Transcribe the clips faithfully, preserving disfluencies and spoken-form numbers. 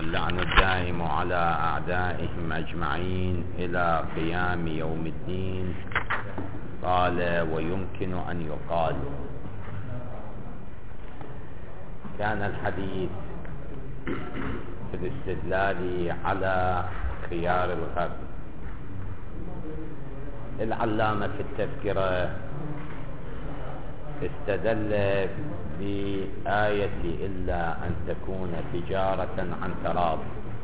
واللعن الدائم على أعدائهم أجمعين إلى قيام يوم الدين. قال: ويمكن أن يقال. كان الحديث في الاستدلال على خيار الغب. العلامة في التذكرة استدل بآية إلا أن تكون تجارة عن تراض.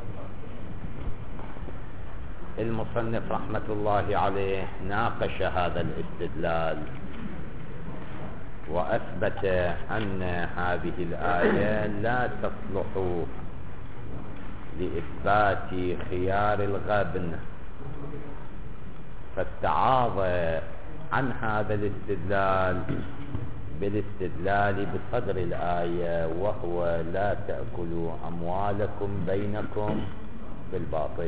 المصنف رحمة الله عليه ناقش هذا الاستدلال وأثبت أن هذه الآية لا تصلح لإثبات خيار الغبن، فاستعاض عن هذا الاستدلال بالاستدلال بصدر الآية، وهو لا تأكلوا أموالكم بينكم بالباطل.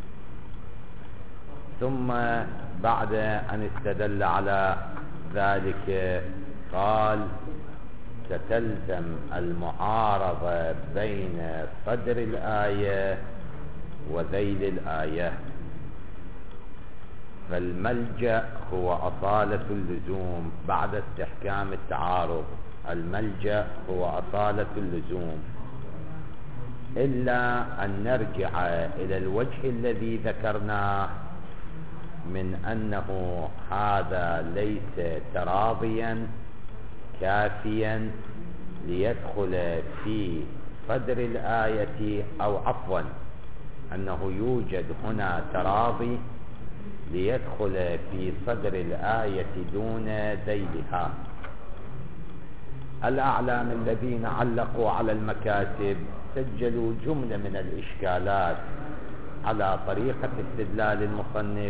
ثم بعد أن استدل على ذلك قال: تتلزم المعارضة بين صدر الآية وذيل الآية، فالملجأ هو أصالة اللزوم بعد استحكام التعارض. الملجأ هو أصالة اللزوم، إلا أن نرجع إلى الوجه الذي ذكرناه من أنه هذا ليس تراضيا كافيا ليدخل في صدر الآية، أو عفوا أنه يوجد هنا تراضي ليدخل في صدر الآية دون ذيلها. الأعلام الذين علقوا على المكاتب سجلوا جملة من الإشكالات على طريقة استدلال المصنف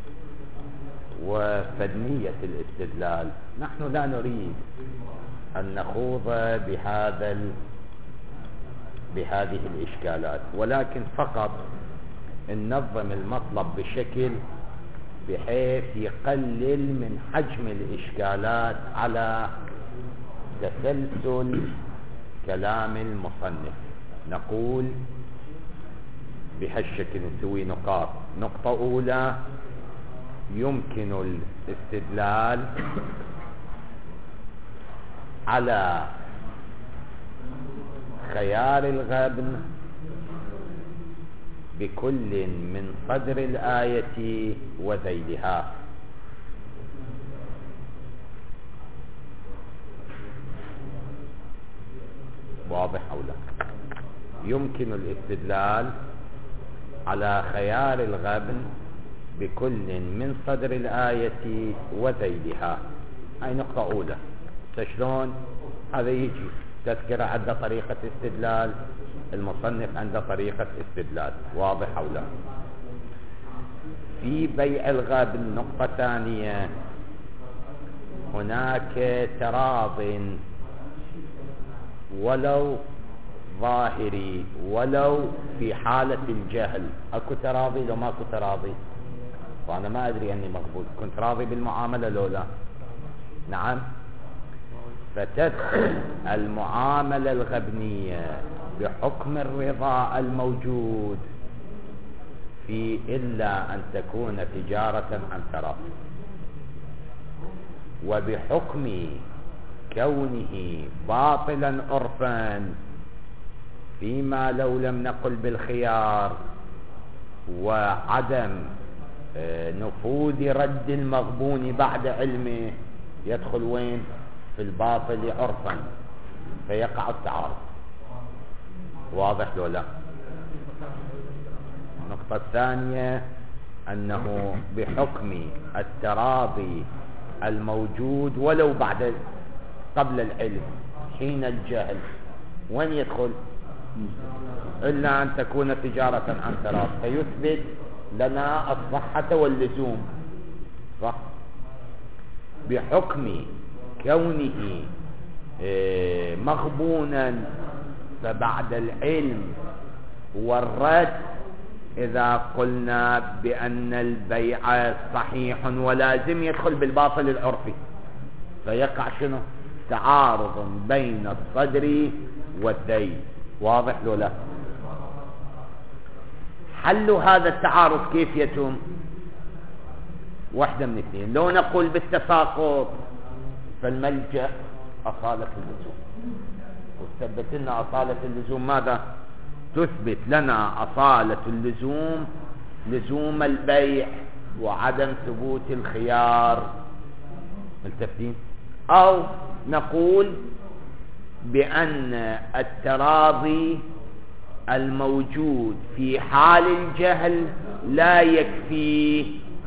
وفنية الاستدلال. نحن لا نريد أن نخوض بهذا بهذه الإشكالات، ولكن فقط ننظم المطلب بشكل بحيث يقلل من حجم الإشكالات على تسلسل كلام المصنف. نقول بهالشكل نسوي نقاط. نقطة أولى: يمكن الاستدلال على خيار الغبن بكل من صدر الآية وذيلها. واضح أو لا؟ يمكن الاستدلال على خيار الغبن بكل من صدر الآية وذيلها. هاي نقطة أولى. شلون هذا يجي؟ تذكر عند طريقة استدلال، المصنف عند طريقة استدلال. واضح أو لا؟ في بيع الغبن نقطة ثانية: هناك تراض ولو ظاهري ولو في حالة الجهل. اكو تراضي لو ماكو تراضي، وانا ما ادري اني مقبول، كنت راضي بالمعاملة لو لا؟ نعم. فتدخل المعاملة الغبنية بحكم الرضا الموجود في إلا أن تكون تجارة عن تراض، وبحكم كونه باطلا عرفا فيما لو لم نقل بالخيار، وعدم نفوذ رد المغبون بعد علمه، يدخل وين؟ في الباطل عرفا، فيقع التعارض. واضح لو لا؟ النقطة الثانية أنه بحكم التراضي الموجود ولو بعد قبل العلم حين الجهل، وين يدخل؟ إلا أن تكون تجارة عن تراض، فيثبت لنا الصحة واللزوم. صح؟ بحكم كونه مغبونا، فبعد العلم والرد إذا قلنا بأن البيع صحيح ولازم، يدخل بالباطل العرفي، فيقع شنو؟ تعارض بين الصدر والذيل. واضح لو لا؟ حل هذا التعارض كيف يتم؟ واحدة من اثنين. لو نقول بالتساقط فالملجأ أصالة اللزوم، وتثبت لنا أصالة اللزوم ماذا؟ تثبت لنا أصالة اللزوم لزوم البيع وعدم ثبوت الخيار. ملتفتين؟ أو نقول بأن التراضي الموجود في حال الجهل لا يكفي،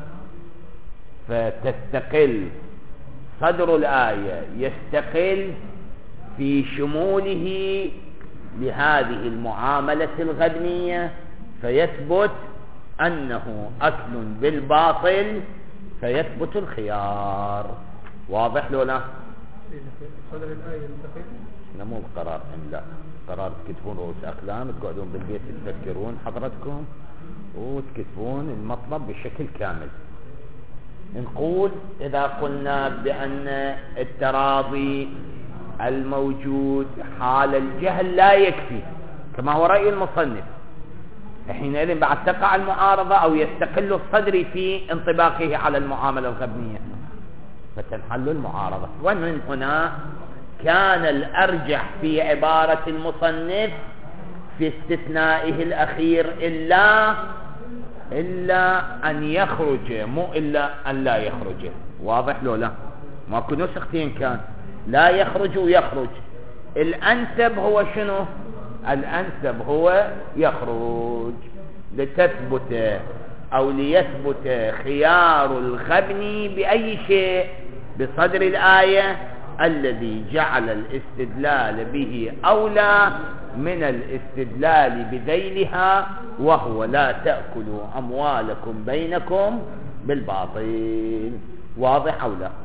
فتستقل صدر الآية يستقل في شموله لهذه المعاملة الغبنية، فيثبت أنه أكل بالباطل فيثبت الخيار. واضح لو لا؟ صدر الآية يستقل. لا مو بقرار لا قرار تكتبون رؤوس أقلام، تقعدون بالبيت تفكرون حضرتكم وتكتبون المطلب بشكل كامل. نقول إذا قلنا بأن التراضي الموجود حال الجهل لا يكفي كما هو رأي المصنف، حينئذ بعد تقع المعارضة أو يستقل الصدر في انطباقه على المعاملة الغبنية فتنحل المعارضة. ومن هنا كان الأرجح في عبارة المصنف في استثنائه الأخير إلا إلا أن يخرج، مو إلا أن لا يخرج. واضح لو لا؟ ماكو نسختين كان لا يخرج ويخرج. الأنسب هو شنو؟ الأنسب هو يخرج لتثبت أو ليثبت خيار الغبن بأي شيء؟ بصدر الآية الذي جعل الاستدلال به أولى من الاستدلال بذيلها، وهو لا تأكلوا أموالكم بينكم بالباطل. واضح أو لا؟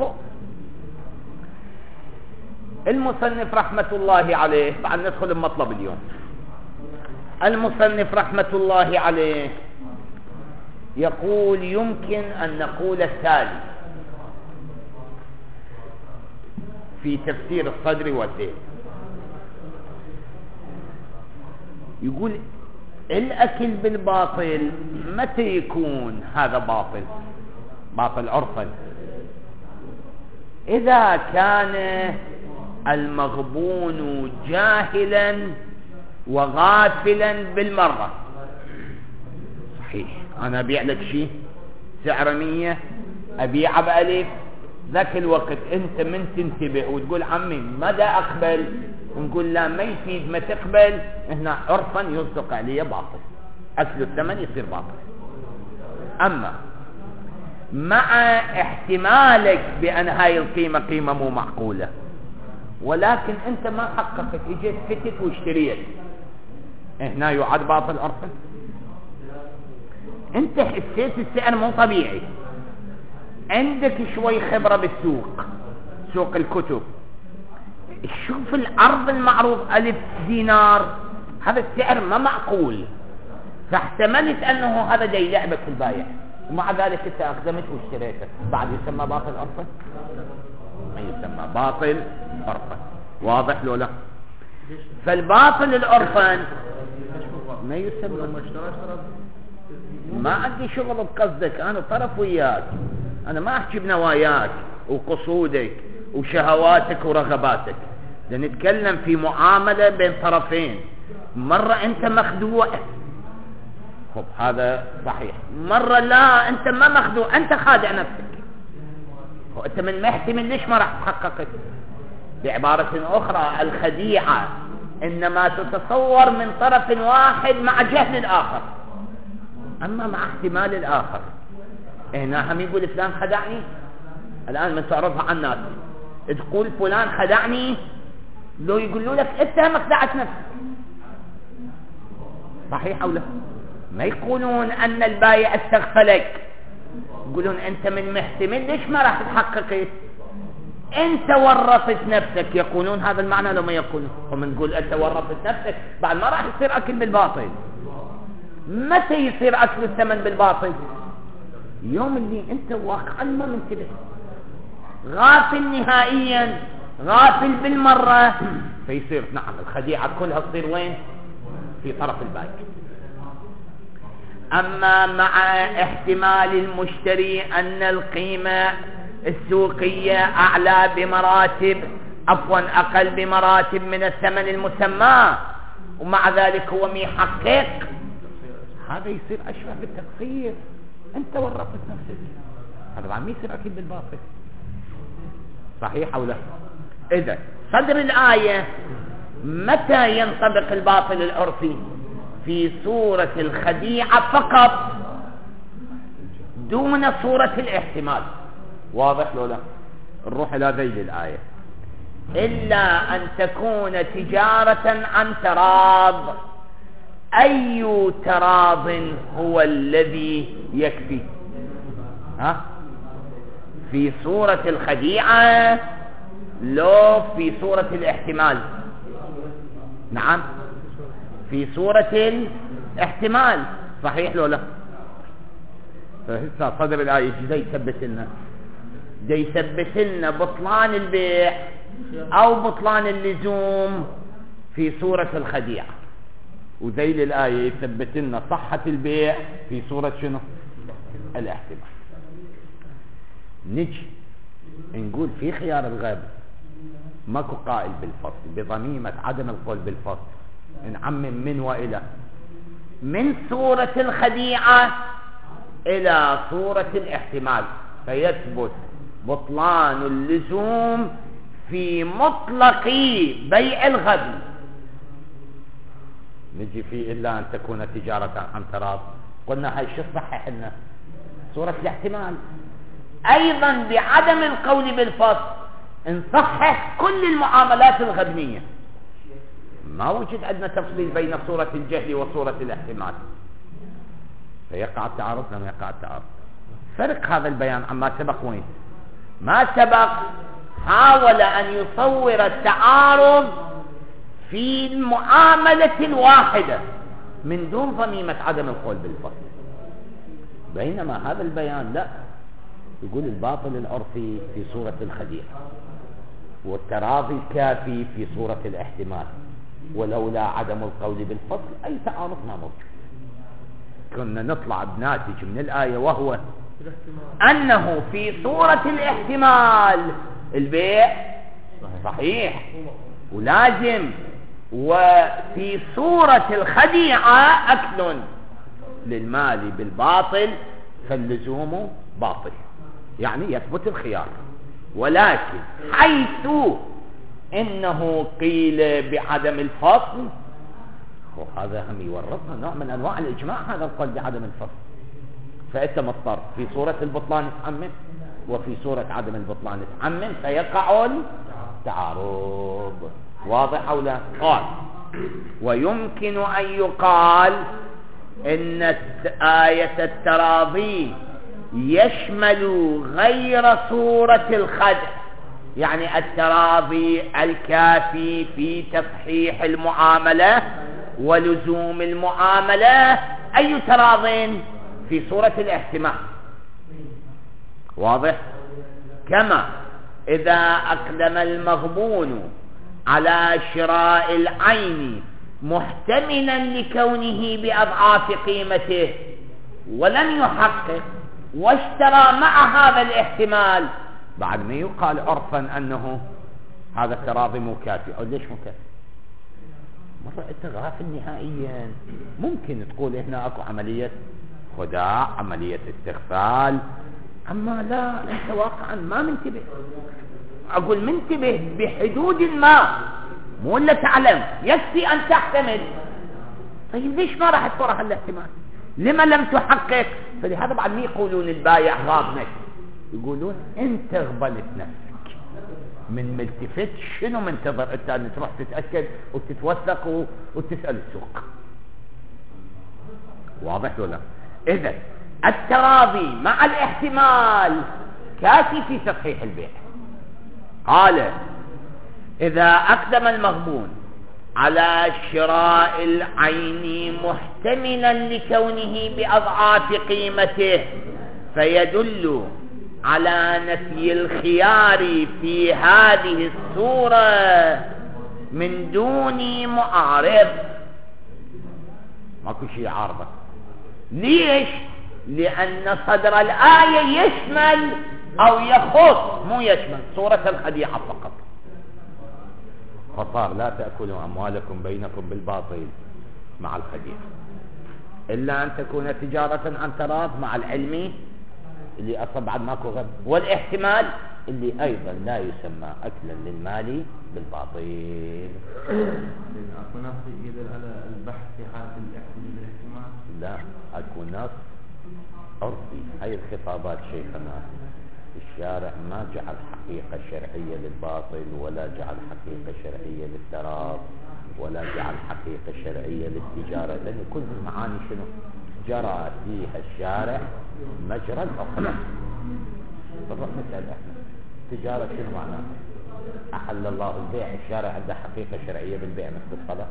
المصنف رحمة الله عليه، بعد ندخل المطلب اليوم. المصنف رحمة الله عليه يقول يمكن أن نقول التالي في تفسير الصدر والذيل. يقول الأكل بالباطل متى يكون هذا باطل؟ باطل عرفا إذا كان المغبون جاهلا وغافلا بالمرة. صحيح أنا أبيع لك شيء سعر مية أبيع بألف، ذاك الوقت أنت من تنتبه وتقول عمي ماذا أقبل، ونقول لا ما يفيد ما تقبل، هنا عرفا يصدق عليه باطل، أكل الثمن يصير باطل. أما مع احتمالك بأن هاي القيمة قيمة مو معقولة، ولكن أنت ما حققت، اجيت فتت واشتريت، هنا يعد باطل عرفا. أنت حسيت السعر مو طبيعي، عندك شوي خبرة بالسوق، سوق الكتب، شوف العرض المعروض ألف دينار، هذا السعر ما معقول، فاحتملت أنه هذا جاي لعبك في البايع، ومع ذلك أنت أقدمت واشتريته، بعد يسمى باطل عرفا؟ ما يسمى باطل عرفا. واضح لو لا؟ فالباطل العرفا ما يسمى. ما عندي شغل بقصدك، أنا طرف وياك، أنا ما أحكي بنواياك وقصودك وشهواتك ورغباتك، لنتكلم في معاملة بين طرفين. مرة أنت مخدوع، خب هذا صحيح، مرة لا أنت ما مخدوع، أنت خادع نفسك، وأنت من محتمل ليش ما راح تحققت. بعبارة أخرى الخديعة إنما تتصور من طرف واحد مع جهل الآخر، أما مع احتمال الآخر. هنا هم يقول فلان خدعني، الآن من تعرضها عن الناس تقول فلان خدعني، لو يقولوا لك أنت هم خدعت نفسك، صحيح أو لا؟ ما يقولون أن البايع استغفلك، يقولون أنت من محتمل ليش ما راح تحققت، أنت ورطت نفسك. يقولون هذا المعنى لو ما يقولون، هم نقول أنت ورطت نفسك، بعد ما راح يصير أكل بالباطل. متى يصير أكل الثمن بالباطل؟ يوم اللي أنت واقعا ما منتبه، غافل نهائيا، غافل بالمرة، فيصير نعم الخديعة كلها تصير وين؟ في طرف البايع. أما مع احتمال المشتري أن القيمة السوقية أعلى بمراتب عفوا أقل بمراتب من الثمن المسمى ومع ذلك هو ميحقق، هذا يصير أشبه بالتقصير، أنت ورطت نفسك، هذا بعد ما يصير أكيد بالباطل. صحيح أو لا؟ إذا صدر الآية متى ينطبق الباطل العرفي؟ في صورة الخديعة فقط دون صورة الاحتمال. واضح لو لا؟ نروح إلى ذيل الآية. إلا أن تكون تجارة عن تراض. أي تراض هو الذي يكفي؟ ها؟ في صورة الخديعة لو في صورة الاحتمال؟ نعم في صورة الاحتمال. صحيح لو لا؟ فهسه صدر الآية جدا يثبت لنا جاي يثبت لنا بطلان البيع أو بطلان اللزوم في صورة الخديعة، وذيل الآية يثبت لنا صحة البيع في صورة شنو؟ الاحتمال. نجي نقول في خيار الغيب ماكو قائل بالفصل بضميمة عدم القول بالفصل، نعمم من وإلى من صورة الخديعة إلى صورة الاحتمال، فيثبت بطلان اللزوم في مطلق بيع الغبن. نجي فيه إلا أن تكون تجارة عن تراض، قلنا هاي شو صحح لنا؟ صورة الاحتمال. أيضا بعدم القول بالفصل نصحح كل المعاملات الغبنية، ما وجد عندنا تفصيل بين صورة الجهل وصورة الاحتمال، فيقع التعارض لم يقع التعارض. فرق هذا البيان عما سبق وين؟ ما سبق حاول أن يصور التعارض في المعاملة الواحدة من دون ضميمة عدم القول بالفصل، بينما هذا البيان لا، يقول الباطل العرفي في صورة الخديعة والتراضي الكافي في صورة الاحتمال، ولولا عدم القول بالفصل أي تعارض ما موجود. كنا نطلع بناتج من الآية وهو أنه في صورة الاحتمال البيع صحيح ولازم، وفي صورة الخديعة أكل للمال بالباطل فاللزوم باطل، يعني يثبت الخيار. ولكن حيث إنه قيل بعدم الفصل، وهذا هم يورطنا نوع من أنواع الإجماع، هذا القول بعدم الفصل، فأنت مضطر في صورة البطلان تعمم وفي صورة عدم البطلان تعمم، فيقع التعارض. واضح أو لا؟ قال ويمكن أن يقال إن آية التراضي يشمل غير صورة الخدع، يعني التراضي الكافي في تصحيح المعاملة ولزوم المعاملة. أي تراض؟ في صورة الاحتمال. واضح؟ كما إذا أقدم المغبون على شراء العين محتملا لكونه بأضعاف قيمته ولم يحقق واشترى مع هذا الاحتمال، بعد ما يقال عرفا أنه هذا التراضي مو كافي. أو ليش مو كافي؟ مرة أنت غافل نهائيا. ممكن تقول هنا أكو عملية خداع، عملية استغفال، أما لا، أنت واقعا ما منتبه. أقول منتبه بحدود ما، مو إلا تعلم، يكفي أن تحتمل. طيب ليش ما راح تطرح الاحتمال؟ لما لم تحقق؟ فلهذا بعد ما يقولون البايع غابنك، يقولون أنت غبلت نفسك من ملتفت. شنو منتظر أنت أن تروح تتأكد وتتوثق وتسأل السوق؟ واضح ولا؟ إذن التراضي مع الاحتمال كافي في تصحيح البيع. قال إذا أقدم المغبون على شراء العين محتملا لكونه بأضعاف قيمته فيدل على نفي الخيار في هذه الصورة من دون معارض. ماكو شيء عارضة، ليش؟ لأن صدر الآية يشمل أو يخص، مو يشمل صورة الخديعة فقط. فصار لا تأكلوا أموالكم بينكم بالباطل مع الخديعة إلا أن تكون تجارة عن تراض، مع العلم اللي أصلا بعد ماكو غد، والاحتمال اللي أيضا لا يسمى أكلا للمال بالباطل. أكو نص يدل على البحث في حالة الأكل بالاحتمال؟ لا، أكو نص عرفي. هاي الخطابات شيخنا الشارع ما جعل حقيقة شرعية للباطل، ولا جعل حقيقة شرعية للتراض، ولا جعل حقيقة شرعية للتجارة، لأن كل المعاني شنو؟ جرى فيها الشارع مجرى الحكم. بالرغم نسأل احنا تجارة شنو معناها؟ أحل الله البيع، الشارع عنده حقيقة شرعية بالبيع مثل الصلاة؟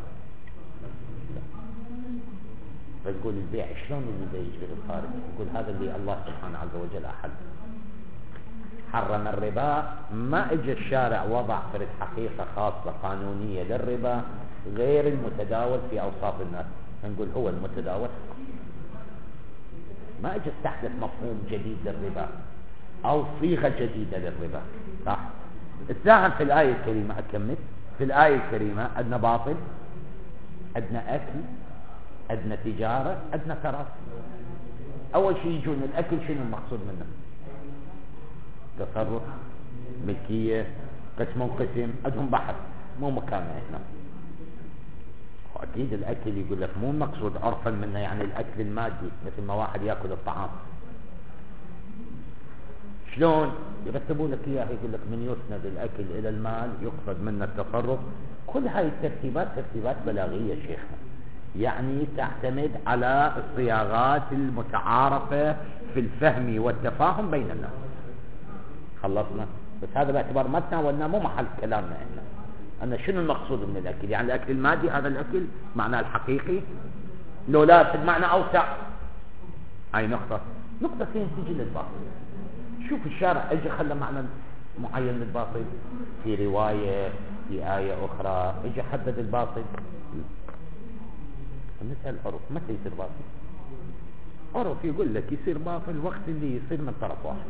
فتقول البيع شلون اللي يجري بالخارج؟ يقول هذا اللي الله سبحانه عز وجل أحل. حرم الربا، ما اجى الشارع وضع فرد حقيقة خاصة قانونية للربا غير المتداول في أوساط الناس، نقول هو المتداول. ما اجى استحدث مفهوم جديد للربا أو صيغة جديدة للربا، صح؟ الساهم في الآية الكريمة، أكمل في الآية الكريمة أدنى باطل، أدنى أكل، أدنى تجارة، أدنى تراث. أول شيء يجون الأكل، شنو المقصود منه؟ تصرف، ملكية، قسم قسم، عندهم بحث، مو مكاننا هنا. وأكيد الأكل يقول لك مو المقصود عرفا منه يعني الأكل المادي، مثل ما واحد يأكل الطعام. شلون يرتبوا لك إياه؟ يقول لك من يسند الأكل إلى المال يقصد منه التصرف. كل هاي الترتيبات ترتيبات بلاغية شيخنا، يعني تعتمد على الصياغات المتعارفة في الفهم والتفاهم بين الناس. خلصنا، بس هذا باعتبار ما تناولنا، مو محل كلامنا احنا. أنا شنو المقصود من الأكل؟ يعني الأكل المادي، هذا الأكل معناه الحقيقي، لو لا في المعنى أوسع. هاي نقطة نقطة فين تجي للباطل. شوف الشارع اجى خلى معنى معين للباطل في رواية، في آية أخرى اجى حدد الباطل. نسأل عرف متى يصير باطل؟ عرف يقول لك يصير باطل وقت اللي يصير من طرف واحد،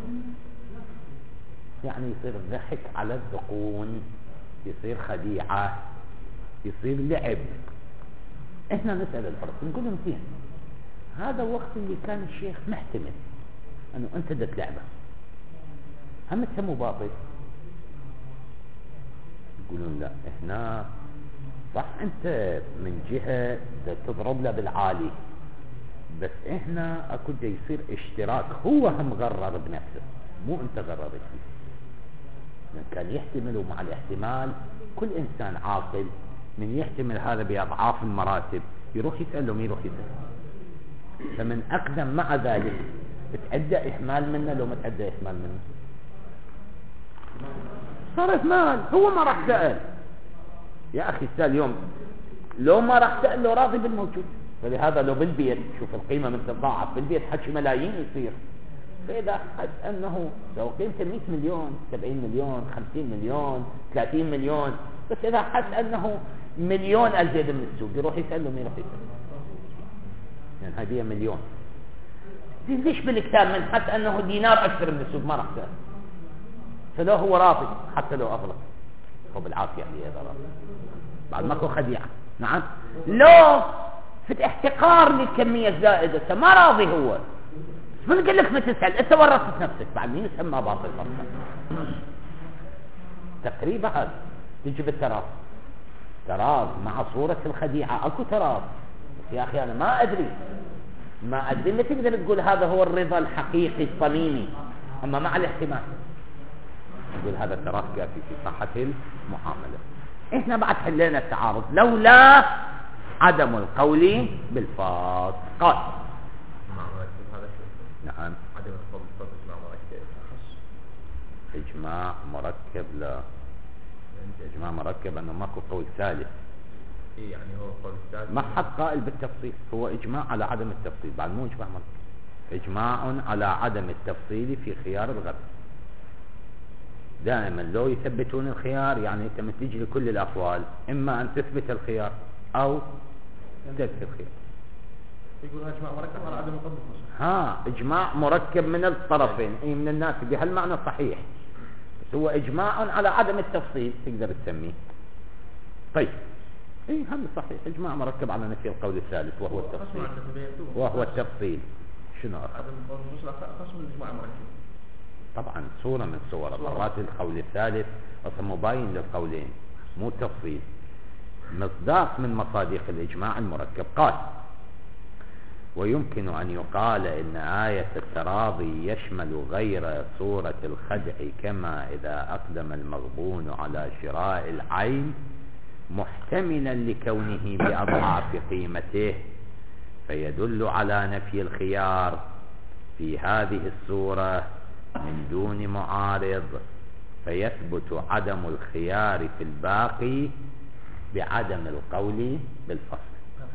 يعني يصير ضحك على الذقون، يصير خديعة، يصير لعب. احنا نسأل العرف نقول لهم فين هذا وقت اللي كان الشيخ محتمل انه انت دت لعبة، هم تسموه باطل؟ يقولون لا، احنا صح انت من جهة تضرب له بالعالي، بس احنا اكو دا يصير اشتراك، هو هم غرر بنفسه مو انت غررت فيه. كان يحتمل، ومع الاحتمال كل انسان عاقل من يحتمل هذا باضعاف المراتب يروح يسأل له، مين يروح يسأل؟ فمن اقدم مع ذلك بتأدى احمال منه، لو ما تأدى احمال منه صار احمال. هو ما راح سأل يا اخي، السؤال اليوم لو ما راح سأل له راضي بالموجود. فلهذا لو بالبيت شوف القيمة من تضاعف، بالبيت حكي ملايين يصير. فإذا حد أنه لو قيمته مئة مليون، سبعين مليون، خمسين مليون، ثلاثين مليون، بس إذا حد أنه مليون أزيد من السوق يروح يسأل له، مين يروح يسأل؟ يعني هذه مليون. ليش بالكتاب من حد أنه دينار أكثر من السوق ما راح سأل؟ فلو هو راضي حتى لو أغلق هو بالعافية عليه هذا راضي، بعد ماكو خديعة. نعم، لو في احتقار للكمية الزائدة ما راضي هو، من قال لك ما تسأل؟ انت ورطت نفسك، بعد مين يسمى باطل اصلا؟ تقريبا هذا تجي بالتراض، تراض مع صورة الخديعة. اكو تراض، بس يا اخي انا ما ادري ما ادري ما تقدر تقول هذا هو الرضا الحقيقي الصميمي، اما مع الاحتمال نقول هذا التراض كافي في صحة المعاملة. احنا بعد حلينا التعارض لولا عدم القول بالفاظ. قال نعم، عدم القول بالفاظ اجماع مركب اجماع مركب، لا اجماع مركب انه ماكو قول ثالث. ايه يعني هو قول ثالث، ما حد قائل بالتفصيل، هو اجماع على عدم التفصيل، بعد مو اجماع مركب، اجماع على عدم التفصيل في خيار الغد. دائما لو يثبتون الخيار يعني انت من تجي لكل الاقوال اما ان تثبت الخيار او تثبت الخيار. يقول اجماع مركب على عدم القبض المصحف. ها اجماع مركب من الطرفين، اي من الناس بهالمعنى صحيح، بس هو اجماع على عدم التفصيل تقدر تسميه. طيب اي هم صحيح، اجماع مركب على نفي القول الثالث وهو التفصيل وهو التفصيل. شنو اخر؟ عدم القبض المصحف قسم الاجماع المركب. طبعا صورة من صور مرات القول الثالث اصلا مباين للقولين مو تفصيل، مصداق من مصادق الإجماع المركب. قال: ويمكن أن يقال إن آية التراضي يشمل غير صورة الخدع، كما إذا أقدم المغبون على شراء العين محتملا لكونه بأضعاف قيمته، فيدل على نفي الخيار في هذه الصورة من دون معارض، فيثبت عدم الخيار في الباقي بعدم القول بالفصل.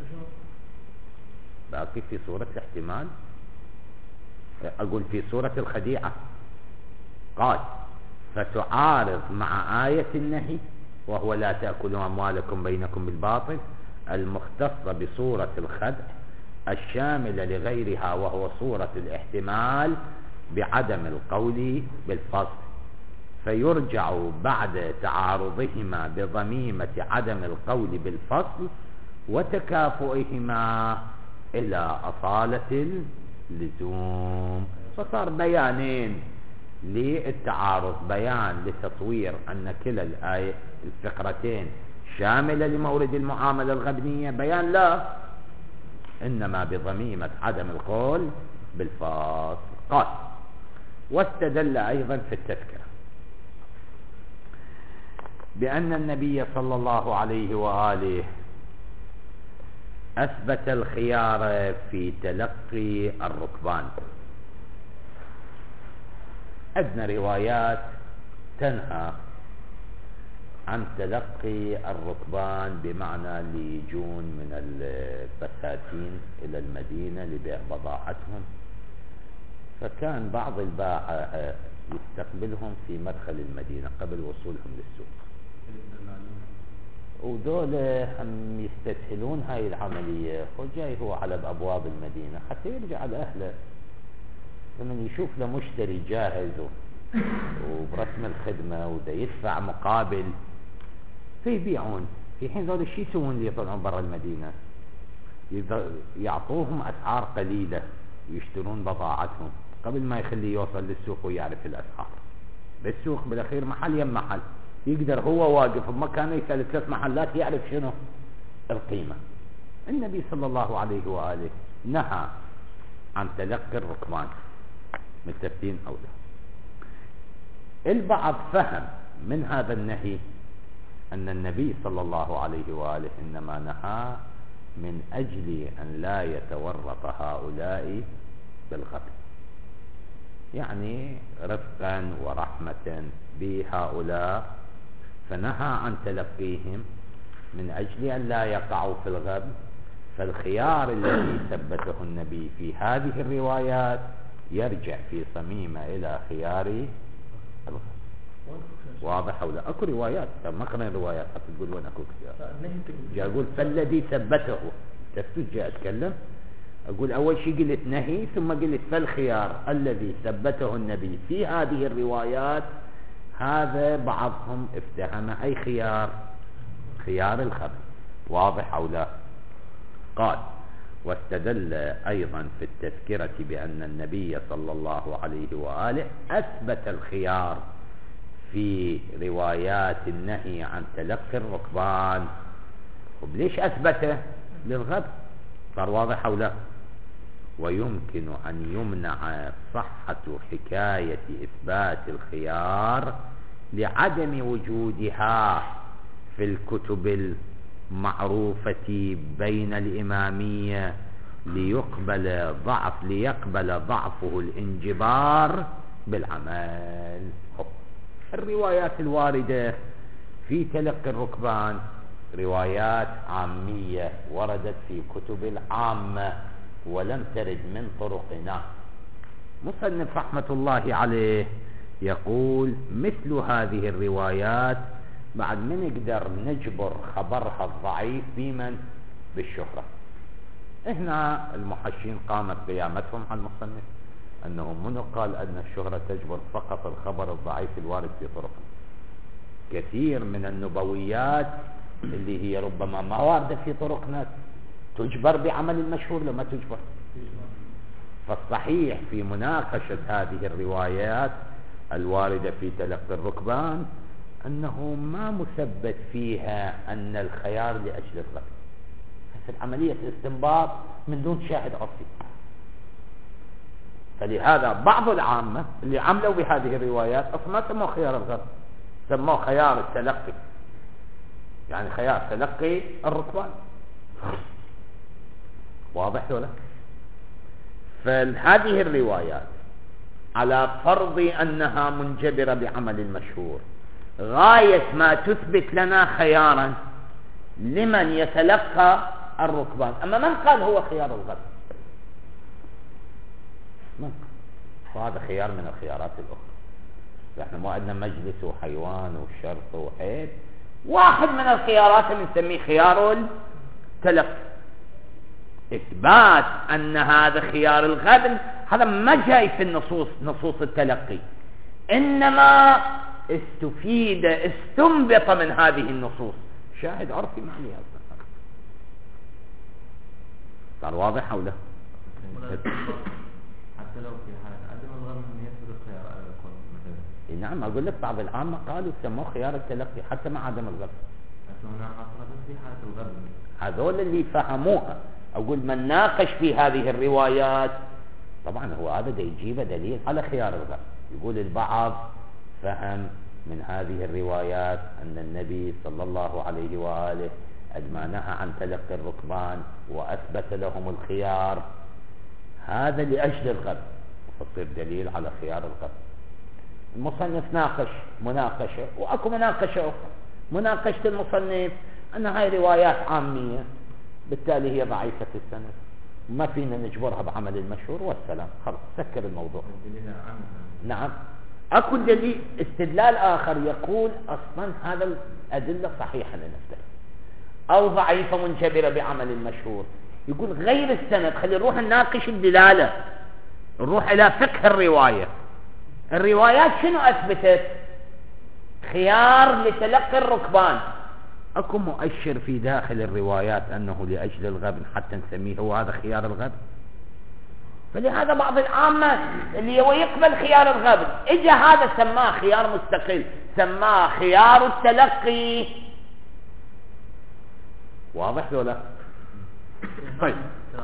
باقي في صورة الاحتمال، أقول في صورة الخديعة. قال: فتعارض مع آية النهي وهو لا تأكلوا أموالكم بينكم بالباطل المختصة بصورة الخدع الشاملة لغيرها وهو صورة الاحتمال بعدم القول بالفصل، فيرجع بعد تعارضهما بضميمة عدم القول بالفصل وتكافؤهما إلى أصالة اللزوم. فصار بيانين للتعارض، بيان لتصوير أن كلا الآية الفقرتين شاملة لمورد المعاملة الغبنية، بيان لا، إنما بضميمة عدم القول بالفصل. قال: واستدل أيضا في التذكرة بأن النبي صلى الله عليه وآله أثبت الخيار في تلقي الركبان. عندنا روايات تنهى عن تلقي الركبان، بمعنى ليجون من البساتين إلى المدينة لبيع بضاعتهم، فكان بعض الباعة يستقبلهم في مدخل المدينة قبل وصولهم للسوق، ودول هم يستسهلون هاي العملية، وجاي هو على أبواب المدينة حتى يرجع لأهله، لمن يشوف له مشتري جاهز وبرسم الخدمة وده يدفع مقابل فيبيعون. في حين ذول الشيء يسوون اللي يطلعون برا المدينة، يعطوهم أسعار قليلة ويشترون بضاعتهم قبل ما يخليه يوصل للسوق ويعرف الأسعار. بالسوق بالأخير محل يم محل، يقدر هو واقف بمكانه يسأل ثلاث محلات يعرف شنو القيمة. النبي صلى الله عليه وآله نهى عن تلقي الركبان من تفتين أولى. البعض فهم من هذا النهي أن النبي صلى الله عليه وآله إنما نهى من أجل أن لا يتورط هؤلاء بالغبن، يعني رفقا ورحمة بهؤلاء، فنهى عن تلقيهم من أجل أن لا يقعوا في الغبن. فالخيار الذي ثبته النبي في هذه الروايات يرجع في صميمه إلى خيار الغبن. واضح أو لا؟ أكو روايات، ما قرأنا روايات حتى تقول وين أكو خيار. جاء أقول فالذي ثبته، تفتج جاء أتكلم أقول أول شيء قلت نهي، ثم قلت فالخيار الذي ثبته النبي في هذه الروايات هذا بعضهم افتهم أي خيار، خيار الخبر. واضح أو لا؟ قال: واستدل أيضا في التذكرة بأن النبي صلى الله عليه وآله أثبت الخيار في روايات النهي عن تلقي الركبان. وليش أثبته؟ للغبن. صار واضح أو لا؟ ويمكن أن يمنع صحة حكاية إثبات الخيار لعدم وجودها في الكتب المعروفة بين الإمامية ليقبل ضعف ليقبل ضعفه الانجبار بالعمل. الروايات الواردة في تلقي الركبان روايات عامية وردت في كتب العامة ولم ترد من طرقنا. مصنف رحمة الله عليه يقول: مثل هذه الروايات بعد من نقدر نجبر خبرها الضعيف بمن؟ بالشهرة. هنا المحشين قامت قيامتهم على المصنف أنه منو قال أن الشهرة تجبر فقط الخبر الضعيف الوارد في طرق. كثير من النبويات اللي هي ربما ما واردة في طرقنا تجبر بعمل المشهور لما تجبر. فالصحيح في مناقشة هذه الروايات الواردة في تلقي الركبان أنه ما مثبت فيها أن الخيار لأجل الركب، حسب عملية الاستنباط من دون شاهد عرفي. فلهذا بعض العامة اللي عملوا بهذه الروايات أصلا ما سموه خيار الغرب، سموه خيار التلقي، يعني خيار تلقي الركبان. واضح ولا؟ فهذه الروايات على فرض أنها منجبرة بعمل المشهور غاية ما تثبت لنا خيارا لمن يتلقى الركبان. أما من قال هو خيار الغد؟ من؟ وهذا خيار من الخيارات الأخرى. نحن ما عندنا مجلس وحيوان وشرط وحيد، واحد من الخيارات اللي نسميه خيار التلقي. إثبات أن هذا خيار الغبن هذا ما جاي في النصوص، نصوص التلقي، إنما استفيد استنبط من هذه النصوص شاهد عرفي معنى هذا. صار واضح أو لا؟ حتى لو في حالة عدم الغبن يثبت الخيار على القول مثلا. نعم، أقول لك بعض العامة قالوا سموه خيار التلقي حتى مع عدم الغبن. بس هنا حصلت في حالة الغبن. هذول اللي فهموها. أقول من ناقش في هذه الروايات طبعا هو هذا يجيب دليل على خيار الغبن. يقول البعض فهم من هذه الروايات أن النبي صلى الله عليه وآله عندما نهى عن تلقي الركبان وأثبت لهم الخيار هذا لأجل الغبن، فتصير دليل على خيار الغبن. المصنف ناقش مناقشة، وأكو مناقشة أخرى. مناقشة المصنف أن هاي روايات عامية بالتالي هي ضعيفة السند، ما فينا نجبرها بعمل المشهور والسلام، خلاص سكر الموضوع. نعم، أكو دليل استدلال آخر يقول أصلا هذا الأدلة صحيحة لنفترض أو ضعيفة منجبرة بعمل المشهور. يقول غير السند، خلي نروح نناقش الدلالة، نروح إلى فقه الرواية. الروايات شنو أثبتت؟ خيار لتلقي الركبان. أكو مؤشر في داخل الروايات أنه لأجل الغبن حتى نسميه هو هذا خيار الغبن. فلهذا بعض العامة اللي هو يقبل خيار الغبن إجا هذا سماه خيار مستقل، سماه خيار التلقي. واضح ولا؟ طيب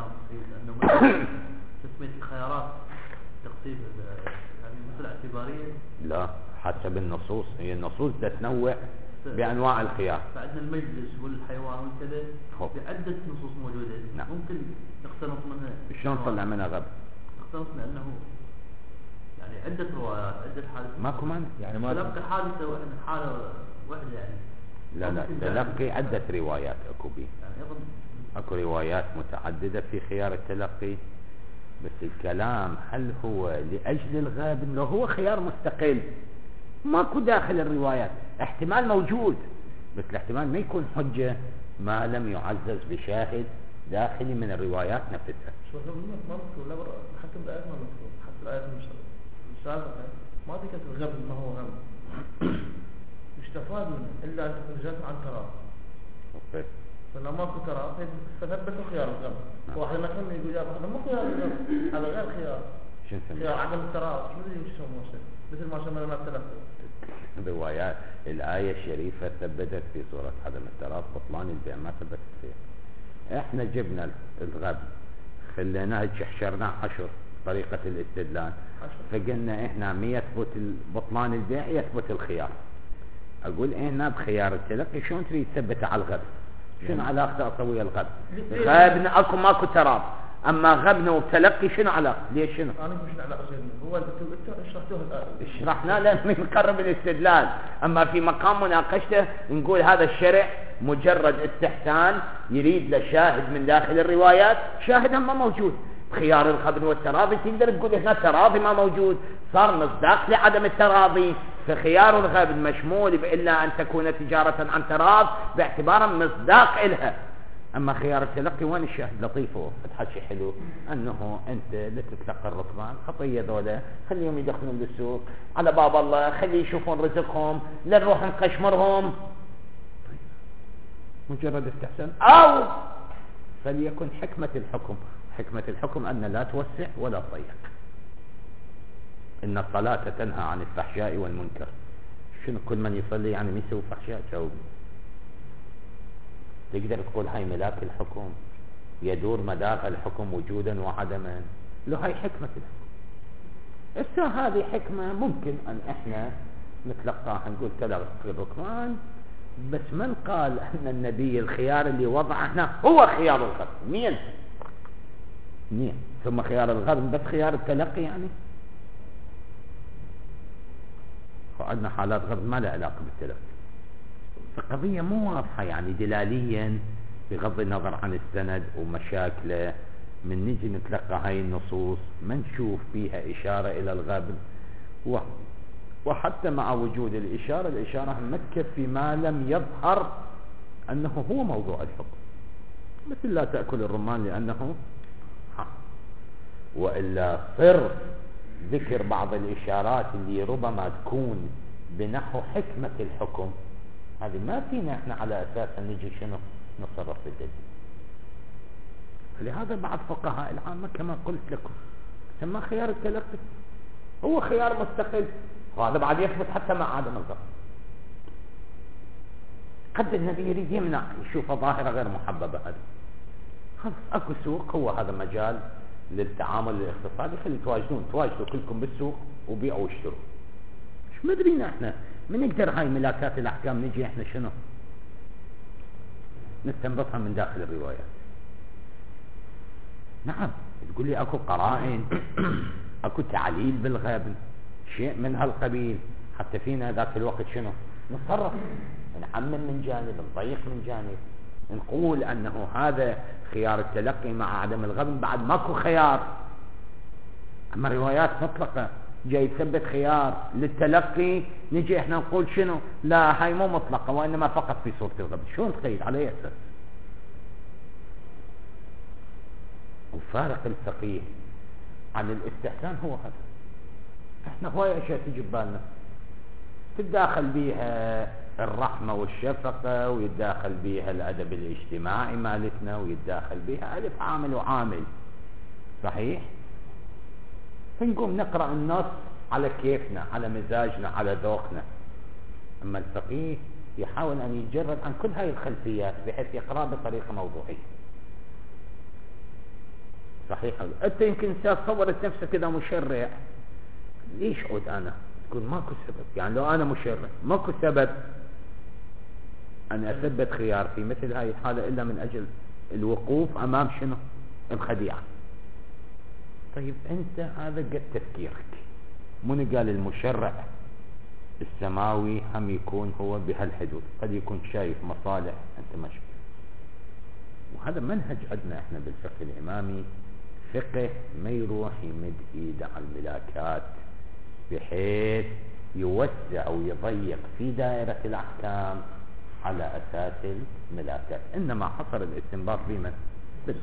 تسمية الخيارات تقسيم يعني مثل اعتبارية؟ لا، حسب النصوص. هي النصوص تتنوع بأنواع الخيار. فعندنا المجلس والحيوان والكذا بعدة نصوص موجودة. نعم. ممكن نقتنص منها. شلون نطلع منها غبن؟ نقتنص لأنه يعني عدة روايات، عدة حادثة. ماكو مانع يعني ما تلقي حادثة واحدة، حالة واحدة يعني. لا لا، تلقي عدة روايات اكو بيه. يعني أظن اكو روايات متعددة في خيار التلقي، بس الكلام هل هو لأجل الغابن لو هو خيار مستقل ماكو داخل الروايات. احتمال موجود، بس الاحتمال ما يكون حجة ما لم يعزز بشاهد داخلي من الروايات نفسها. شو ما مذكور لا حتى بالآيات ما مذكور، حتى الآيات السابقة ما ذكرت الغبن ما هو غبن. يستفاد منه إلا أن تكون جاءت عن تراب. اوكي. فلما ماكو تراب فثبتوا خيار الغبن. واحد مثلا يقول يا هذا مو خيار الغبن، هذا غير خيار. شو نسميه؟ خيار عدم التراب. شو اللي يسمونه؟ مثل ما سمعنا التلقي. روايات الآية الشريفة ثبتت في سورة عدم التراب بطلان البيع، ما ثبتت فيها. احنا جبنا الغبن خليناه حشرناه حشر طريقة الاستدلال، فقلنا احنا ما يثبت بطلان البيع يثبت الخيار. اقول احنا بخيار التلقي شلون تريد تثبته على الغبن؟ شنو علاقته اصوية الغبن؟ غبن اكو ماكو تراب، اما غبن وتلقي شنو علاقه؟ ليش شنو؟ انا مش علاقه هو انتم شرحتوه الان. شرحنا له من نقرب الاستدلال، اما في مقام مناقشته نقول هذا الشرع مجرد استحسان يريد له شاهد من داخل الروايات، شاهد ما موجود. خيار الغبن والتراضي تقدر تقول هنا التراضي ما موجود، صار مصداق لعدم التراضي. فخيار الغبن مشمول بإلا أن تكون تجارة عن تراض باعتبار مصداق إلها. أما خيار التلقي وين الشاهد لطيف وحكي حلو أنه أنت لتتلقى الركبان خطية ذولا خليهم يدخلون للسوق على باب الله خلي يشوفون رزقهم لا نروح نقشمرهم مجرد استحسان أو فليكن حكمة الحكم حكمة الحكم أن لا توسع ولا تضيق. إن الصلاة تنهى عن الفحشاء والمنكر. شنو كل من يصلي يعني ما يسوي فحشاء؟ جاوب. تقدر تقول هاي ملاك الحكم يدور مدار الحكم وجودا وعدما؟ لو هاي حكمة الحكم. إذا هذه حكمة ممكن أن إحنا نتلقاها نقول تلقى الركبان، بس من قال أن النبي الخيار اللي وضعه هنا هو خيار الغرب؟ مين؟ مين؟ ثم خيار الغرب بس خيار التلقي يعني؟ وعندنا حالات غرب ما لها علاقة بالتلقي. فالقضية مو واضحة يعني دلاليا بغض النظر عن السند ومشاكله. من نجي نتلقى هاي النصوص ما نشوف فيها إشارة إلى الغبن، وحتى مع وجود الإشارة الإشارة ما تكفي ما لم يظهر أنه هو موضوع الحكم. مثل لا تأكل الرمان لأنه ها. وإلا صرف ذكر بعض الإشارات اللي ربما تكون بنحو حكمة الحكم، هذه ما فينا احنا على أساسا نجي شنو نصرف بالدليل. فلهذا بعض فقهاء العامة كما قلت لكم سمى خيار التلقي هو خيار مستقل، وهذا بعد يثبت حتى مع عدم الغرب. قد النبي يريد يمنع يشوف ظاهرة غير محببة، هذه خلاص اكو سوق هو هذا مجال للتعامل الاقتصادي، خلي تواجدون تواجدوا كلكم بالسوق وبيعوا واشتروا. مش مدرينا احنا من نقدر هاي ملاكات الاحكام نجي احنا شنو نستنبطها من داخل الروايات. نعم تقول لي اكو قرائن اكو تعليل بالغبن شيء من هالقبيل، حتى فينا ذاك الوقت شنو نتصرف، نعمم من جانب نضيق من جانب، نقول انه هذا خيار التلقي مع عدم الغبن بعد ماكو خيار. اما روايات مطلقة جاي تثبت خيار للتلقي نجي احنا نقول شنو لا هاي مو مطلقة وانما فقط في صورة الغبن. شو نقيد على اساس؟ وفارق الفقيه عن الاستحسان هو هذا. احنا هواي اشياء تجي ببالنا تتداخل بيها الرحمة والشفقة ويتداخل بيها الادب الاجتماعي مالتنا ويتداخل بيها الف عامل وعامل صحيح، فنقوم نقرأ النص على كيفنا على مزاجنا على ذوقنا. اما الفقيه يحاول ان يتجرد عن كل هاي الخلفيات بحيث يقرأ بطريقة موضوعية. صحيح انت يمكن تصورت نفسك كذا مشرع، ليش عود انا تقول ماكو سبب؟ يعني لو انا مشرع ماكو سبب ان اثبت خيار في مثل هاي الحالة الا من اجل الوقوف امام شنو الخديعة. طيب انت هذا قد تفكيرك، من قال المشرع السماوي هم يكون هو بهالحدود، قد يكون شايف مصالح انت ماشي. وهذا منهج عندنا احنا بالفقه الامامي، فقه ما يروح يمد ايده على الملاكات بحيث يوسع ويضيق في دائرة الاحكام على اساس الملاكات، انما حصر الاستنباط بمن؟ بالنص.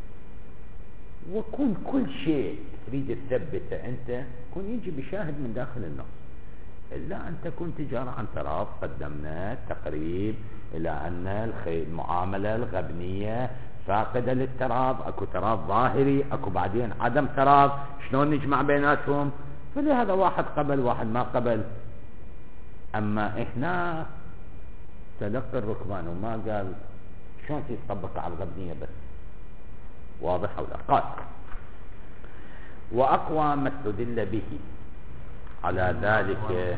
وكون كل شيء تريد تثبته انت كون يجي بشاهد من داخل النص، الا ان تكون تجارة عن طرف. قدمنا تقريب الى ان المعاملة الغبنية فاقدة للتراض، اكو تراض ظاهري اكو بعدين عدم تراض، شلون نجمع بيناتهم؟ فلهذا واحد قبل واحد ما قبل. اما احنا تلقى الركبان وما قال شلون تطبق على الغبنية بس، واضح ولا؟ قال واقوى ما استدل به على ذلك.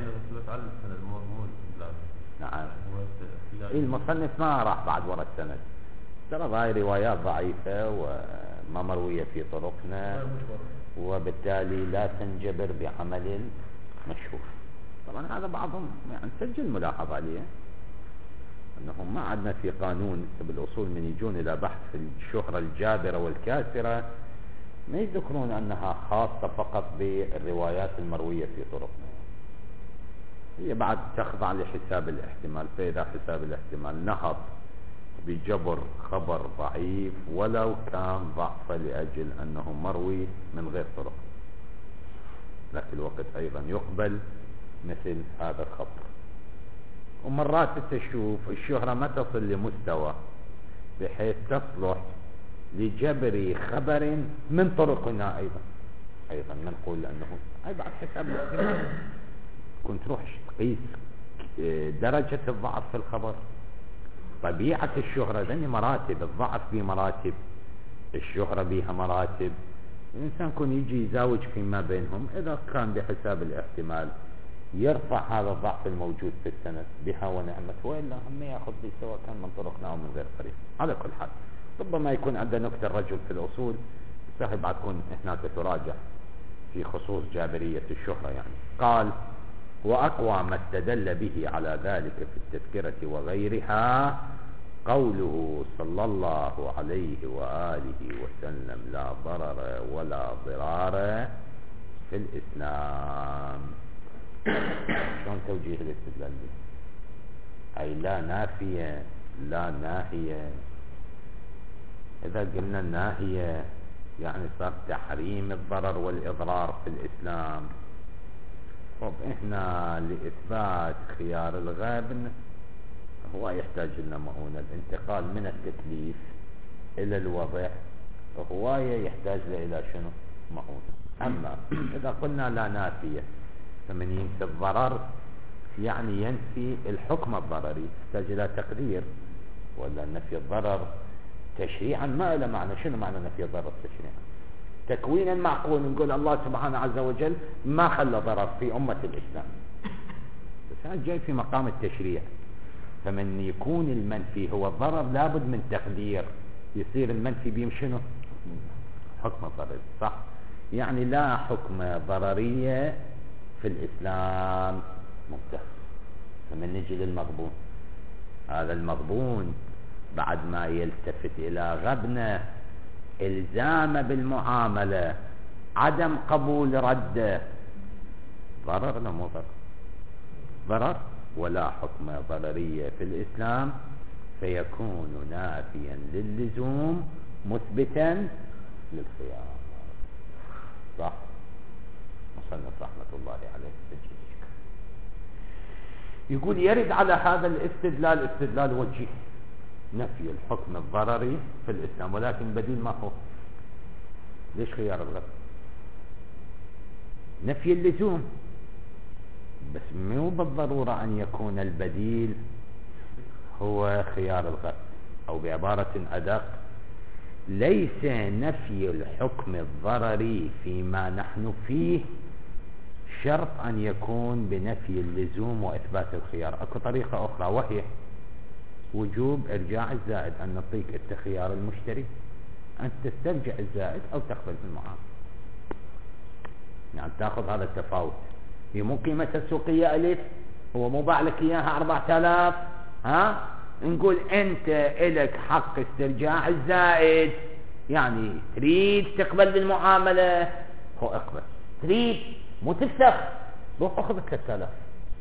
نعم المصنف ما راح بعد وراء السند، ترى هاي روايات ضعيفة وما مروية في طرقنا وبالتالي لا تنجبر بعمل مشهور. طبعا هذا بعضهم يعني سجل ملاحظة عليه أنهم ما عندنا في قانون بالأصول من يجون إلى بحث في الشهرة الجابرة والكاسرة ما يذكرون أنها خاصة فقط بالروايات المروية في طرقنا، هي بعد تخضع لحساب الاحتمال. فإذا حساب الاحتمال نهض بجبر خبر ضعيف ولو كان ضعف لأجل أنه مروي من غير طرق، لكن الوقت أيضا يقبل مثل هذا الخبر. ومرات تشوف الشهرة ما تصل لمستوى بحيث تصلح لجبر خبر من طرقنا أيضا أيضا نقول أنه أي بعد حساب الاحتمال. كنت تروح تقيس درجة الضعف في الخبر، طبيعة الشهرة ذني مراتب، الضعف بمراتب، الشهرة بها مراتب. الإنسان كون يجي يزاوج فيما بينهم، إذا كان بحساب الاحتمال يرفع هذا الضعف الموجود في السند بها ونعمة، وإلا هم يأخذ به سواء كان من طرقنا أو من غير طريق. على كل حال ربما يكون عندنا نكتة الرجل في الأصول سهل بعد تكون هناك تراجع في خصوص جابرية الشهرة. يعني قال: وأقوى ما استدل به على ذلك في التذكرة وغيرها قوله صلى الله عليه وآله وسلم: لا ضرر ولا ضرار في الإسلام. شلون توجيه الاستدلال به؟ أي لا نافية لا ناهية. إذا قلنا الناهية يعني صار تحريم الضرر والإضرار في الإسلام. طب إحنا لإثبات خيار الغيب هو يحتاج لنا مؤونة. الانتقال من التكليف إلى الوضع هواية يحتاج إلى شنو؟ مؤونة. أما إذا قلنا لا نافية فمن ينفي الضرر يعني ينفي الحكم الضرري، يحتاج إلى تقدير. ولا نفي الضرر تشريعا ما له معنى. شنو معنى نفي الضرر تشريعا؟ تكوينا معقول نقول الله سبحانه عز وجل ما خلى ضرر في أمة الإسلام، بس هذا جاي في مقام التشريع. فمن يكون المنفي هو الضرر لابد من تقدير، يصير المنفي بهم شنو؟ حكم ضرري. صح؟ يعني لا حكم ضررية في الإسلام. ممتاز. فمن نجي للمغبون، هذا المغبون بعد ما يلتفت إلى غبنه إلزام بالمعاملة، عدم قبول رده، ضرر ولا مو ضرر؟ ضرر. ولا حكم ضررية في الإسلام فيكون نافيا للزوم مثبتا للخيار. صح؟ مصنف رحمة الله عليه تجيك. يقول يرد على هذا الاستدلال استدلال وجيه، نفي الحكم الضرري في الإسلام، ولكن بديل ما هو؟ ليش خيار الغد؟ نفي اللزوم، بس مو بالضرورة أن يكون البديل هو خيار الغد. أو بعبارة أدق، ليس نفي الحكم الضرري فيما نحن فيه شرط أن يكون بنفي اللزوم وإثبات الخيار. أكو طريقة أخرى وهي وجوب إرجاع الزائد، أن نعطيك أنت خيار المشتري أن تسترجع الزائد أو تقبل بالمعاملة. يعني تأخذ هذا التفاوت. هي مو قيمة السوقية ألف، هو مو باع لك إياها أربعة آلاف، ها؟ نقول أنت إلك حق استرجاع الزائد، يعني تريد تقبل بالمعاملة هو اقبل، تريد مو تفسخ روح أخذ ثلاثة آلاف.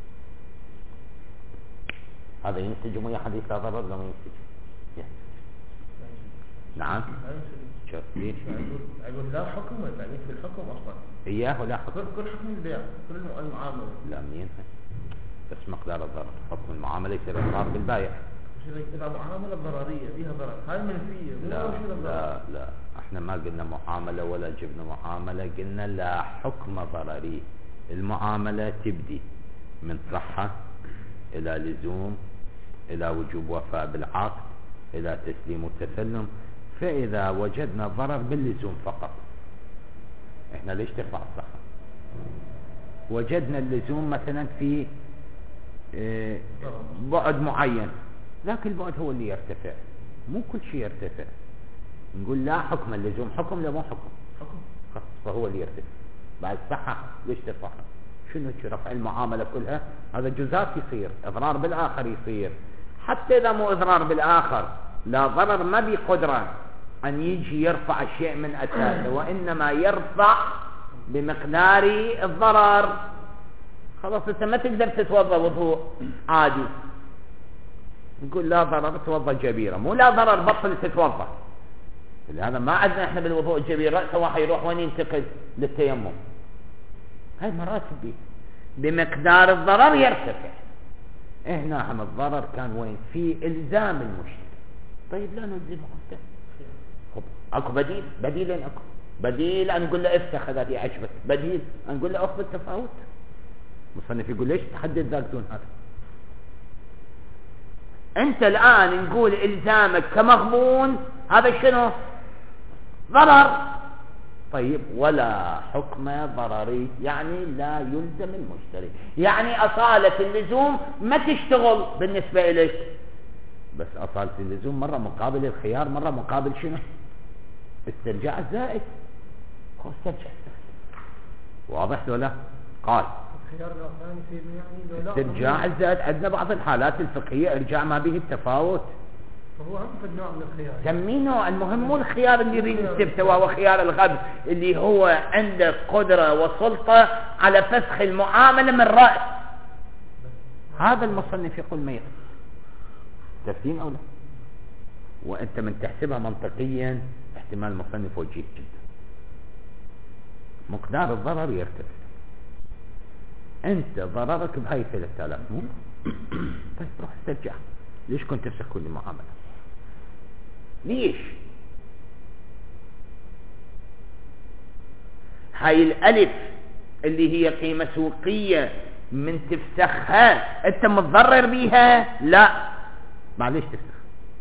هذا ينسجم ويا حديث لا ضرر ولا ما ينسجم؟ نعم. شوف ليش؟ أقول لا حكم يعني في الحكم أصلا. إياه ولا حكم؟ كل حكم البيع، كل المعاملة. لا منين؟ بس مقدار الضرر. حكم المعاملة يصير الضرر بالبايع. إذا معاملة ضررية فيها ضرر، هاي منفية. لا لا لا، احنا ما قلنا معاملة ولا جبنا معاملة، قلنا لا حكم ضرري. المعاملة تبدي من صحة إلى لزوم إلى وجوب وفاء بالعقد إلى تسليم وتسلم. فإذا وجدنا ضرر باللزوم فقط، احنا ليش ترفع الصحة؟ وجدنا اللزوم مثلا في اه بعد معين، لكن البعد هو اللي يرتفع، مو كل شيء يرتفع. نقول لا حكم اللزوم، حكم لا مو حكم؟ حكم. فهو اللي يرتفع. بعد صحة ليش ترفعها؟ شنو رفع المعاملة كلها؟ هذا جزاف يصير، إضرار بالآخر يصير. حتى إذا مو إضرار بالآخر، لا ضرر ما بقدرة أن يجي يرفع الشيء من أساسه، وإنما يرفع بمقدار الضرر. خلاص أنت ما تقدر تتوضأ وضوء عادي، نقول لا ضرر توضأ جبيرة، مو لا ضرر بطل تتوضأ. هذا ما عندنا احنا بالوضوء الجبير رأسه واحد يروح وين ينتقل للتيمم. هاي مراتب بي. بمقدار الضرر يرتفع. هنا هم الضرر كان وين؟ في إلزام المشتري. طيب لا نلزمه انت. اكو بديل؟ بديل اكو بديل ان نقول له افتح هذه عجبك، بديل ان نقول له اخذ التفاوت. مصنف يقول ليش تحدد ذاك دون هذا؟ انت الان نقول الزامك كمغبون هذا شنو؟ ضرر. طيب ولا حكم ضرري، يعني لا يلزم المشتري، يعني أصالة اللزوم ما تشتغل بالنسبة إليك، بس أصالة اللزوم مرة مقابل الخيار، مرة مقابل شنو؟ استرجاع الزائد. هو استرجاع واضح ولا؟ قال الخيار الثاني سيدنا يعني لو لا استرجاع الزائد عندنا بعض الحالات الفقهية ارجاع ما به التفاوت، فهو هم في النوع من الخيار سمينه. المهم مو الخيار اللي يريد استفتاء، وهو خيار الغبن اللي هو عنده قدرة وسلطة على فسخ المعاملة من رأس. هذا المصنف يقول ما يقول تفتين أو لا، وأنت من تحسبها منطقيا احتمال المصنف وجيه جدا. مقدار الضرر يرتفع، أنت ضررك بهاي ثلاثة آلاف مو طيب روح استرجع. ليش كنت تفسخ كل معاملة؟ ليش؟ هاي الألف اللي هي قيمة سوقية من تفسخها أنت متضرر بيها؟ لا، معليش تفسخ.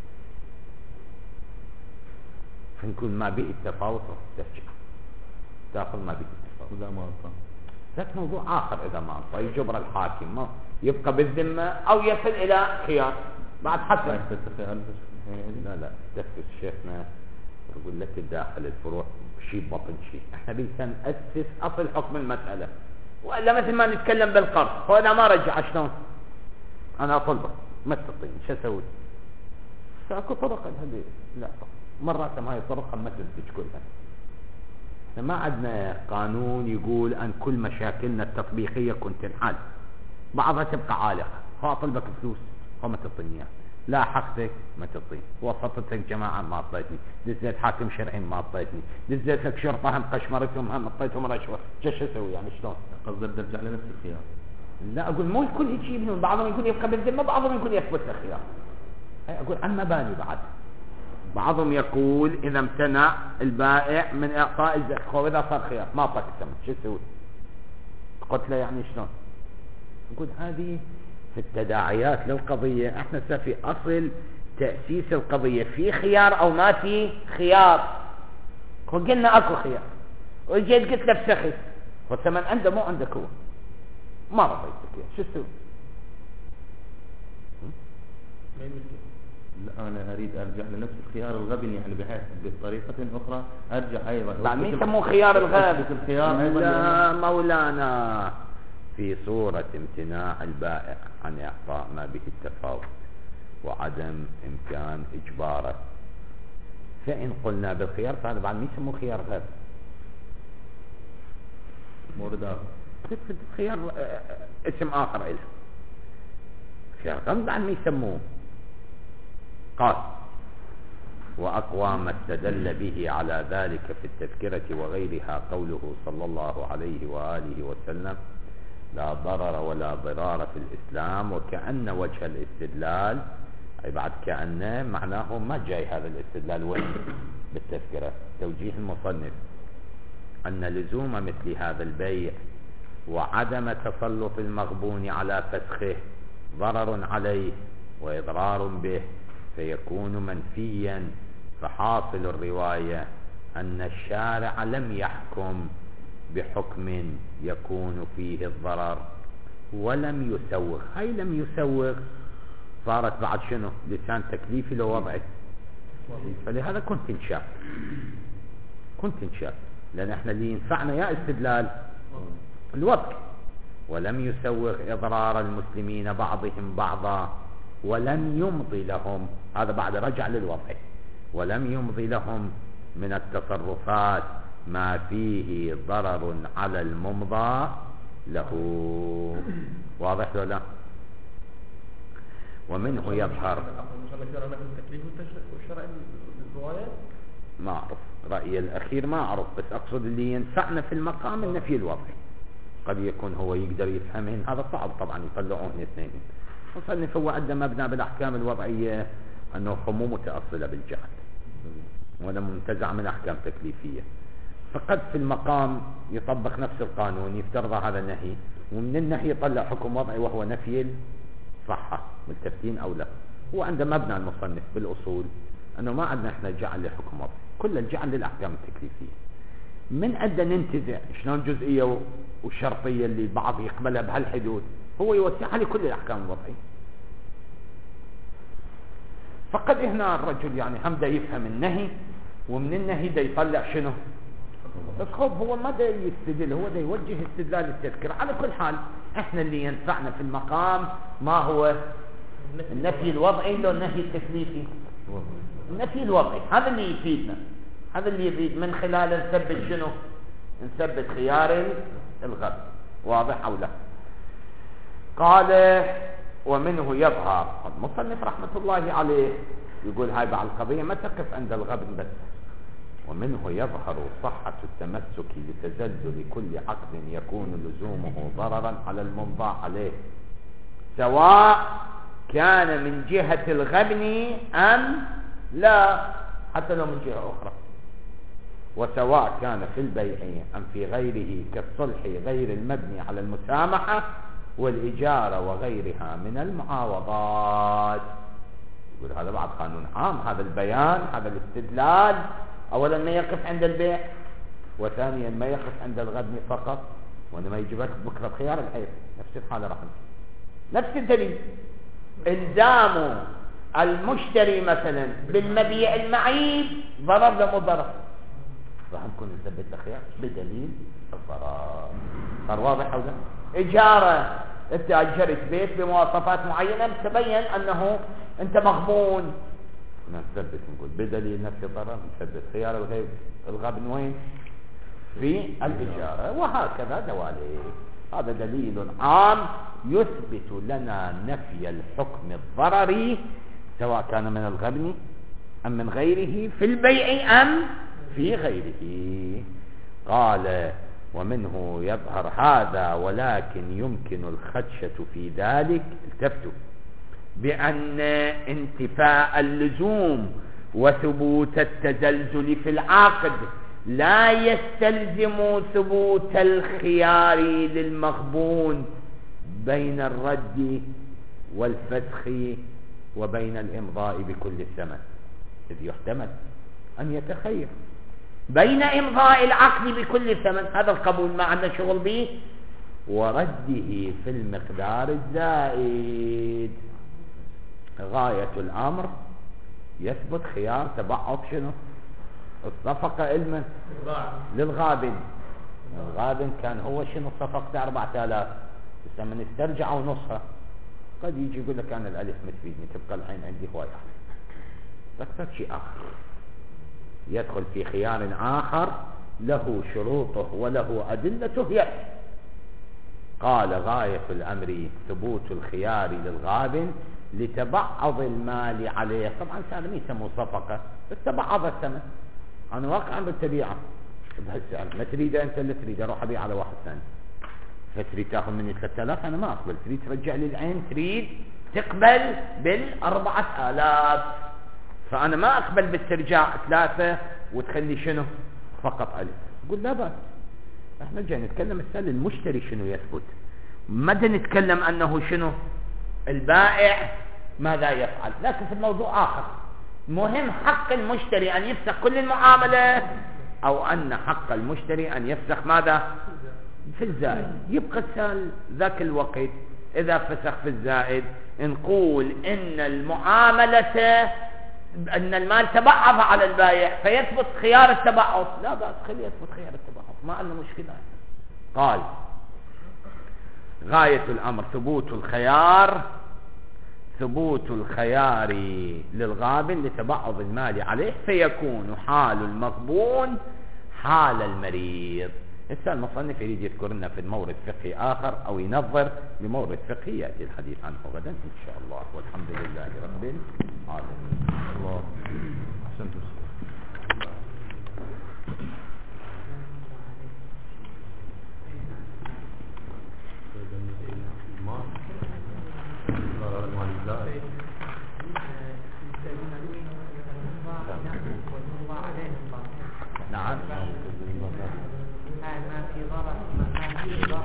فنكون ما به التفاوت ترجع تأخذ ما به التفاوت. إذا ما أعطى ذاك موضوع آخر. إذا ما أعطى يجبر الحاكم ما يبقى بالذمة أو يصل إلى خيار بعد حتى. لا لا تفكس شيخنا يقول لك داخل الفروع شيء بطن شيء. احنا بنأسس أصل حكم المسألة، وإلا مثل ما نتكلم بالقرض. هو أنا ما رجع شلون؟ أنا أطلبه ما تستطيع شو أسوي؟ فأكو طرق هذه لا مرات ما هي طرقها ما تنتج كلها. احنا ما عندنا قانون يقول أن كل مشاكلنا التطبيقية كنت تنحل، بعضها تبقى عالقة. هو أطلبك فلوس هو ما تعطيني اياها، لا حقتك ما تعطيني، وسطتك جماعة ما أعطيتني، دزيت حاكم شرعي ما أعطيتني، دزيت لك شرطة هم قشمرتهم هم أعطيتهم رشوة. شو اسوي يعني شلون؟ قصدك ترجع لنفس الخيار. لا أقول مو الكل يجي منهم، بعضهم يكون يبقى بالذمة، بعضهم يكون يثبت الخيار. أقول عن مباني بعد. بعضهم يقول إذا امتنع البائع من إعطاء الزكاة وإذا صار خيار ما أعطاك الثمن شو اسوي؟ قلت له يعني شلون؟ أقول هذه في التداعيات للقضية. احنا صار في أصل تأسيس القضية في خيار أو ما في خيار. وقلنا أكو خيار وجيت قلت له بسخس والثمن عنده مو عندك، هو ما رضيتك شو تسوي؟ لا أنا أريد أرجع لنفس الخيار الغبن، يعني بحيث بطريقة أخرى أرجع أيضا. بعد مين يسموه خيار الغبن؟ الخيار أيضا لا مولانا في صورة امتناع البائع عن إعطاء ما به التفاوت وعدم إمكان إجباره. فإن قلنا بالخيار فهذا بعد مين يسموه خيار غبن؟ مورد آخر. خيار اسم آخر له خيار غبن بعد مين يسموه؟ قال وأقوى ما استدل به على ذلك في التذكرة وغيرها قوله صلى الله عليه وآله وسلم لا ضرر ولا ضرار في الإسلام. وكأن وجه الاستدلال أي بعد كأن معناه ما جاي هذا الاستدلال وين بالتذكرة. توجيه المصنف أن لزوم مثل هذا البيع وعدم تسلط المغبون على فسخه ضرر عليه وإضرار به فيكون منفيا. فحاصل الرواية أن الشارع لم يحكم بحكم يكون فيه الضرر ولم يسوغ. هاي لم يسوغ صارت بعد شنو؟ لسان تكليفي لو وضعت. فلهذا كنت انشاف كنت انشاف لأن احنا اللي ينفعنا يا استدلال الوضع. ولم يسوغ إضرار المسلمين بعضهم بعضا ولم يمضي لهم، هذا بعد رجع للوضع، ولم يمضي لهم من التصرفات ما فيه ضرر على الممضى له. واضح ولا؟ ومنه يظهر. ما أعرف رأيي الأخير، ما أعرف، بس أقصد اللي ينفعنا في المقام النفي الوضعي. قد يكون هو يقدر يفهمين، هذا صعب طبعا يطلعون الاثنين. مصنف هو عنده مبنى بالأحكام الوضعية أنه مو متأصلة بالجهل ولا منتزع من أحكام تكليفية، فقد في المقام يطبق نفس القانون، يفترض هذا النهي، ومن النهي يطلع حكم وضعي وهو نفي الصحة، ملتفتين أو لا. هو عنده مبنى المصنف بالأصول أنه ما عندنا إحنا جعل لحكم وضعي، كل الجعل للأحكام التكليفية. من عندنا ننتزع شلون جزئية والشرطية اللي البعض يقبلها بهالحدود، هو يوسعها لكل الأحكام الوضعية. فقد هنا الرجل يعني هم دا يفهم النهي، ومن النهي دا يطلع شنو الخوف. هو ما دا يستدل، هو دا يوجه استدلال التذكرة. على كل حال احنا اللي ينفعنا في المقام ما هو النفي الوضعي لو النهي التكليفي. النفي الوضعي هذا اللي يفيدنا، هذا اللي يفيد من خلاله نثبت شنو، نثبت خيار الغد. واضح او لا؟ قال ومنه يظهر. المصنف رحمة الله عليه يقول هاي بعض القضية ما تقف عند الغبن بس. ومنه يظهر صحة التمسك لتزلزل كل عقد يكون لزومه ضررا على الممضى عليه، سواء كان من جهة الغبن أم لا، حتى لو من جهة أخرى، وسواء كان في البيع أم في غيره كالصلح غير المبني على المسامحة والإجارة وغيرها من المعاوضات. يقول هذا بعد قانون عام، هذا البيان، هذا الاستدلال. أولا ما يقف عند البيع، وثانيا ما يقف عند الغبن فقط، وإنما يجيبك بكرة بخيار الحيث نفس الحالة رحمة، نفس الدليل. إلزام المشتري مثلا بالمبيع المعيب ضرر لا مو ضرر، راح نكون نثبت الخيار بدليل الضرر. صار واضح ولا؟ إجارة، أنت أجرت بيت بمواصفات معينة تبين أنه أنت مغبون، نثبت نقول بدليل نفس الضرر، نثبت خيار الغيب الغبن وين؟ في الإجارة. وهكذا دواليك. هذا دليل عام يثبت لنا نفي الحكم الضرري سواء كان من الغبن أم من غيره، في البيع أم في غيره. قال ومنه يظهر هذا، ولكن يمكن الخدشة في ذلك، التفتوا، بأن انتفاء اللزوم وثبوت التزلزل في العقد لا يستلزم ثبوت الخيار للمغبون بين الرد والفسخ وبين الإمضاء بكل الثمن، إذ يحتمل أن يتخير بين إمضاء العقد بكل الثمن، هذا القبول ما عندنا شغل به، ورده في المقدار الزائد. غاية الأمر يثبت خيار تبعض شنو؟ الصفقة علما للغابن. الغابن كان هو شنو صفقته أربعة آلاف، بس من استرجعوا نصها قد يجي يقول لك أنا الألف متفيدني، تبقى الحين عندي هواية تكتب شيء آخر، يدخل في خيار آخر له شروطه وله أدلته يأتي. قال غاية الأمر ثبوت الخيار للغابن لتبعض المال عليه. طبعا هذا ما يسموه صفقة، بس تبعض الثمن. أنا واقعا بالتبيعة بهالسعر، ما تريد أنت اللي تريد أروح أبيع على واحد ثاني، فتريد تأخذ مني ثلاثة آلاف أنا ما أقبل، تريد ترجع لي العين، تريد تقبل بالأربعة آلاف، فأنا ما أقبل باسترجاع ثلاثة وتخلي شنو فقط ألف. يقول لا بأس، احنا جاي نتكلم السؤال المشتري شنو يثبت، ماذا نتكلم أنه شنو البائع ماذا يفعل، لكن في الموضوع آخر. مهم حق المشتري أن يفسخ كل المعاملة، أو أن حق المشتري أن يفسخ ماذا في الزائد. يبقى السؤال ذاك الوقت إذا فسخ في الزائد نقول إن المعاملة أن المال تبعض على البائع فيثبت خيار التبعض، لا بأس، خلي يثبت خيار التبعض، ما عندنا مشكلة. قال غاية الأمر ثبوت الخيار، ثبوت الخيار للغابن لتبعض المال عليه، فيكون حال المغبون حال المريض. هسه المصنف يريد يذكر لنا في مورد فقهي آخر أو ينظر بمورد فقهي يأتي الحديث عنه غدا إن شاء الله. والحمد لله رب العالمين. الله أحسنت. نعم. ما في ضرر ما في ضرر